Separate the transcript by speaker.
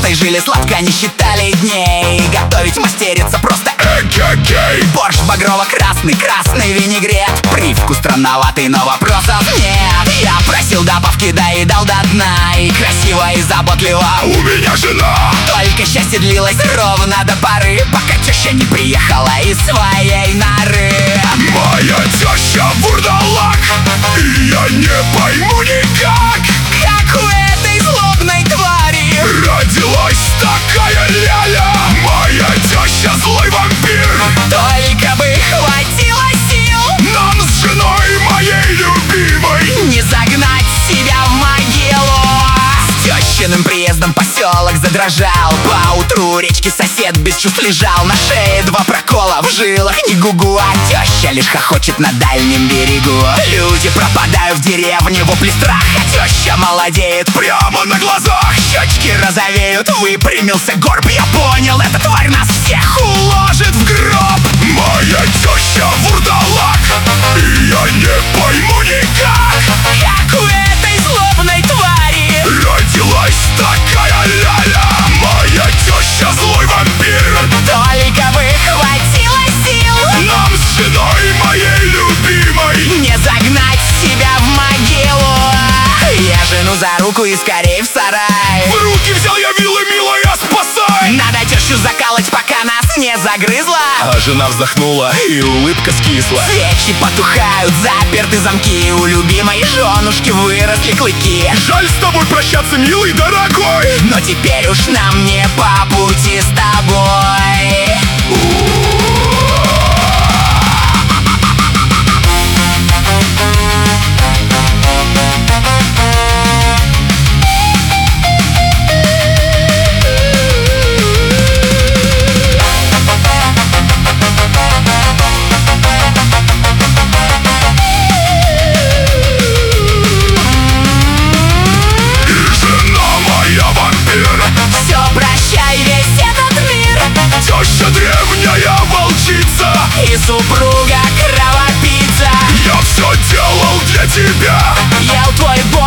Speaker 1: заботой жили сладко, не считали дней. Готовить мастерица просто борщ багрово-красный, красный винегрет. Привкус странноватый, но вопросов нет. Я просил добавки, доедал до дна. И красиво, и заботливо
Speaker 2: у меня жена.
Speaker 1: Только счастье длилось ровно до поры, пока теща не приехала из своей норы.
Speaker 2: Моя теща вурдалак, и я не пойму никак,
Speaker 1: как у этой злобной твари
Speaker 2: родилась такая ляля. Моя теща злой вампир.
Speaker 1: Только бы хватило сил
Speaker 2: нам с женой моей любимой
Speaker 1: не загнать себя в могилу. С тещиным приездом поселок задрожал. Поутру речки сосед без чувств лежал. На шее 2 прокола, в жилах не гугу, а теща лишь хохочет на дальнем берегу. Люди пропадают в деревне, вопли страха. Теща молодеет
Speaker 2: прямо на глазах.
Speaker 1: Щечки розовеют, выпрямился горб. Я понял, эта тварь нас всех уложит в гроб.
Speaker 2: Моя теща вурдалак, и я не пойму никак,
Speaker 1: как у этой злобной твари
Speaker 2: родилась такая ляля. Моя теща злой вампир.
Speaker 1: Только бы хватило сил
Speaker 2: нам с женой моей любимой
Speaker 1: не загнать себя в могилу. Я жену за руку и скорей в сарай.
Speaker 2: В руки взял я вилы, милая, спасай.
Speaker 1: Надо тещу закалать, пока нас не загрызла.
Speaker 2: А жена вздохнула, и улыбка скисла.
Speaker 1: Свечи потухают, заперты замки. У любимой женушки выросли клыки.
Speaker 2: Жаль с тобой прощаться, милый дорогой,
Speaker 1: но теперь уж нам не по пути с тобой. Все, прощай, весь этот мир.
Speaker 2: Теща древняя волчица
Speaker 1: И супруга кровопийца.
Speaker 2: Я все делал для тебя,
Speaker 1: ел твой борщ